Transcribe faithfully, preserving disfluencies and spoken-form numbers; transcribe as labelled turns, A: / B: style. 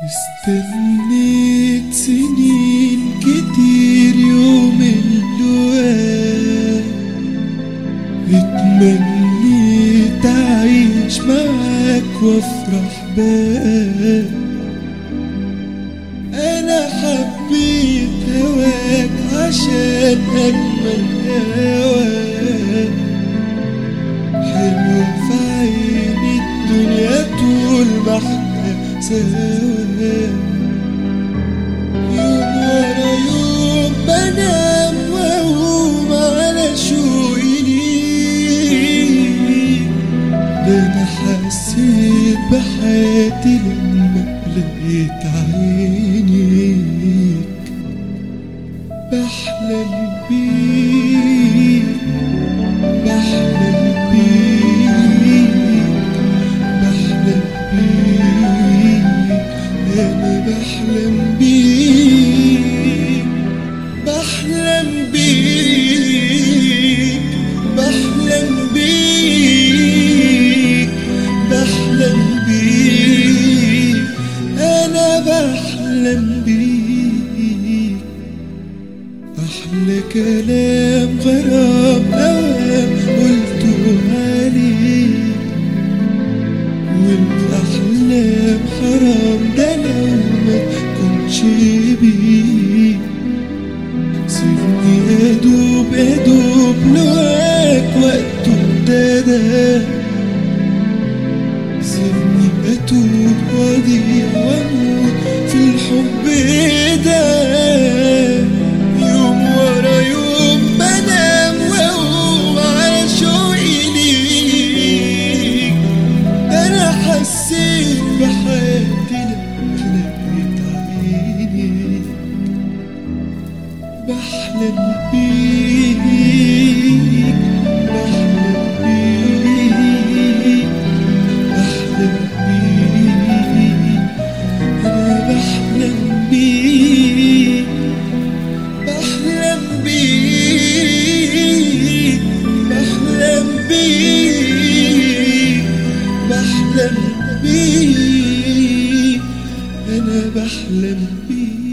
A: استنيت سنين كتير يوم اللقاء، اتمنيت اعيش معاك وافرح بقى. انا حبيت هواك عشان اجمل هواك، حلو في عيني الدنيا طول ما احنا سوا. يوم ورا يوم بنام واقوم على شوقي ليك، ده انا حسيت بحياتي لما لقيت عينيك. بحلم بيك بحلم بيك بحلم بيك أنا بحلم بيك بحلم بيك بحلم بيك بحلم بيك أنا بحلم بيك. أحلى كلام غرام أوام قلته عليك، والأحلام حرام ده لو ما تكونش بيك. سيبني أدوب أدوب لواك وقته ابتدى، سيبني أتوب وأضيع وأموت في الحب ده. يوم ورا يوم بنام وأقوم على شوقي ليك، أنا حسيت بحياتي لما لقيت عينيك. بحلم بيك بحلم بيك بحلم بيك أنا بحلم بيك بحلم بيك بحلم بيك بحلم بيك أنا بحلم بيك.